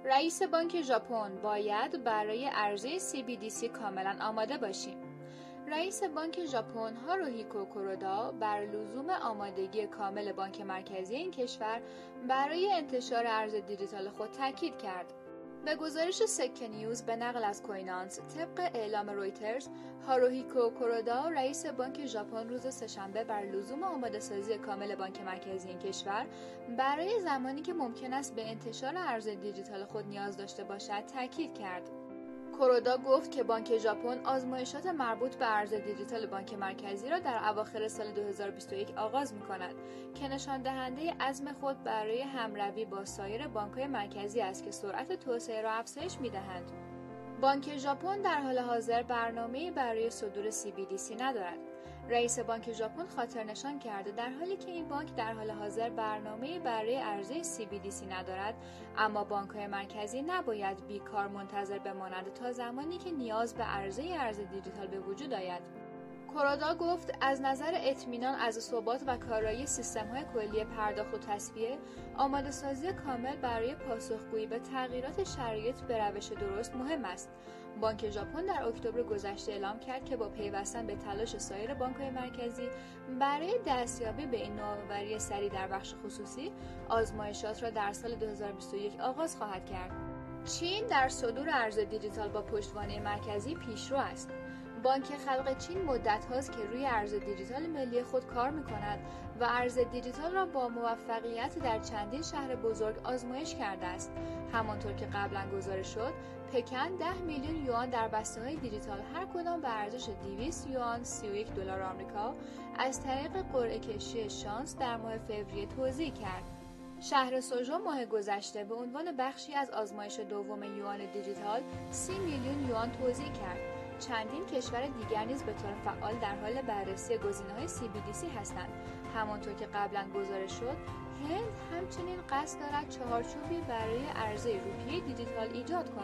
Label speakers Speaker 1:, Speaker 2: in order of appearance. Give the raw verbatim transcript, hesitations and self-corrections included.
Speaker 1: رئیس بانک ژاپن: باید برای عرضه سی بی دی سی کاملا آماده باشیم. رئیس بانک ژاپن هاروهیکو کورودا بر لزوم آمادگی کامل بانک مرکزی این کشور برای انتشار ارز دیجیتال خود تاکید کرد. به گزارش سکه نیوز به نقل از کوینانس، طبق اعلام رویترز، هاروهیکو کورودا رئیس بانک ژاپن روز سه‌شنبه بر لزوم آماده‌سازی کامل بانک مرکزی این کشور برای زمانی که ممکن است به انتشار ارز دیجیتال خود نیاز داشته باشد تاکید کرد. کورودا گفت که بانک ژاپن آزمایشات مربوط به ارز دیجیتال بانک مرکزی را در اواخر سال دو هزار و بیست و یک آغاز می‌کند که نشان دهنده عزم خود برای همروی با سایر بانک‌های مرکزی است که سرعت توسعه را افزایش می‌دهند. بانک ژاپن در حال حاضر برنامه‌ای برای صدور سی بی دی سی ندارد. رئیس بانک ژاپن خاطر نشان کرده در حالی که این بانک در حال حاضر برنامه‌ای برای عرضه سی بی دی سی ندارد، اما بانک‌های مرکزی نباید بیکار منتظر بمانند تا زمانی که نیاز به عرضه ارز دیجیتال به وجود آید. کورودا گفت از نظر اطمینان از ثبات و کارایی سیستم‌های کلی پرداخت و تسویه، آماده‌سازی کامل برای پاسخگویی به تغییرات شرایط به روش درست مهم است. بانک ژاپن در اکتبر گذشته اعلام کرد که با پیوستن به تلاش سایر بانک‌های مرکزی برای دستیابی به این نوآوری سریع در بخش خصوصی، آزمایشات را در سال دو هزار و بیست و یک آغاز خواهد کرد. چین در صدور ارز دیجیتال با پشتوانه مرکزی پیشرو است. بانک خلق چین مدت هاست که روی ارز دیجیتال ملی خود کار می‌کند و ارز دیجیتال را با موفقیت در چندین شهر بزرگ آزمایش کرده است. همانطور که قبلا گزارش شد، پکن ده میلیون یوان در بسته‌های دیجیتال هر کدام به ارزش دویست یوان سی و یک دلار آمریکا از طریق قرعه کشی شانس در ماه فوریه توزیع کرد. شهر سوژو ماه گذشته به عنوان بخشی از آزمایش دوم یوان دیجیتال سی میلیون یوان توزیع کرد. چندین کشور دیگر نیز به طور فعال در حال بررسی گزینه‌های سی بی دی سی هستند. همانطور که قبلا گزارش شد، هند همچنین قصد دارد چهارچوبی برای عرضه روپیه دیجیتال ایجاد کند.